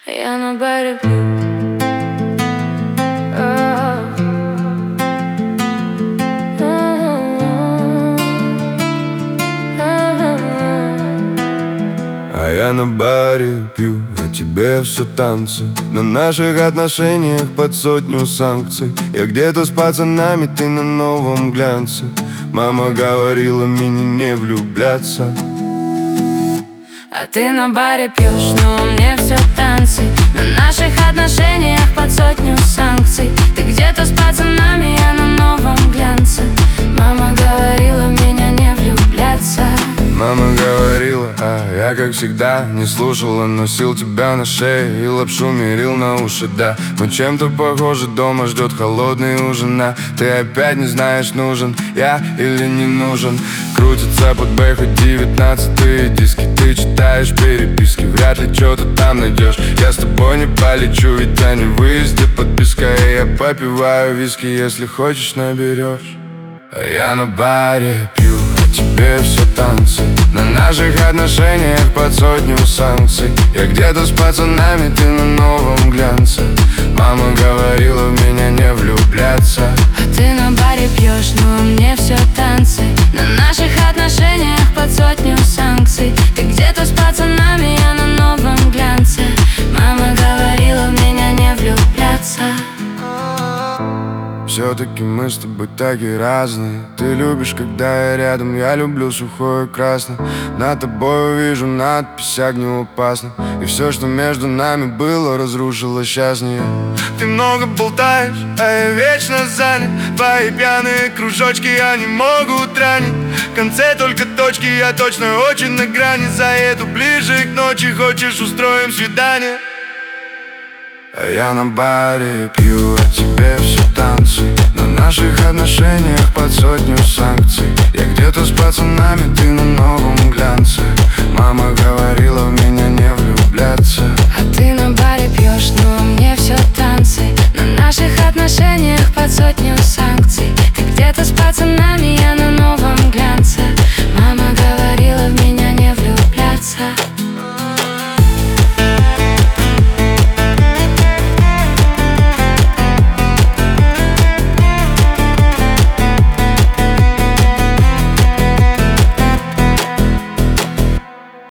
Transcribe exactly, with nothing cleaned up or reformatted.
Я на баре пью. А я на баре пью, а тебе все танцы. На наших отношениях под сотню санкций. Я где-то с пацанами, ты на новом глянце. Мама говорила мне не влюбляться. А ты на баре пьешь, но мне все танцы. На наших отношениях под сотню санкций. Ты где-то с пацанами, я на новом глянце. Мама говорила меня не влюбляться. Мама говорила, а я как всегда не слушала. Носил тебя на шее и лапшу мерил на уши, да. Мы чем-то похожи, дома ждет холодный ужин. А ты опять не знаешь, нужен я или не нужен. Крутится под бэхо девятнадцатые диски. Ты читаешь переписки, вряд ли что-то там найдешь. Я с тобой не полечу, ведь я не в выезде подписка. И я попиваю виски, если хочешь наберешь. А я на баре пью, а тебе все танцы. На наших отношениях под сотню санкций. Я где-то с пацанами, ты на новом глянце. Мама говорила в меня не влюбляться. А ты на баре пьешь, но мне все танцы. На наших отношениях под сотню санкций. Ты где-то с пацанами, я на новом глянце. Мама говорила в меня не влюбляться. Все-таки мы с тобой такие разные. Ты любишь, когда я рядом, я люблю сухое красное. Над тобой вижу надпись огнеопасно. И все, что между нами было, разрушило сейчас не я. Ты много болтаешь, а я вечно занят. Твои пьяные кружочки, они могут ранить. В конце только точки, я точно очень на грани. Заеду ближе к ночи, хочешь, устроим свидание. А я на баре пью, а тебе все танцы. На наших отношениях под сотню санкций. Я где-то с пацанами, ты на новом глянце. Мама говорила в меня не влюбляться. А ты на баре пьешь, но мне все танцы. На наших отношениях под сотню санкций. Ты где-то с пацанами.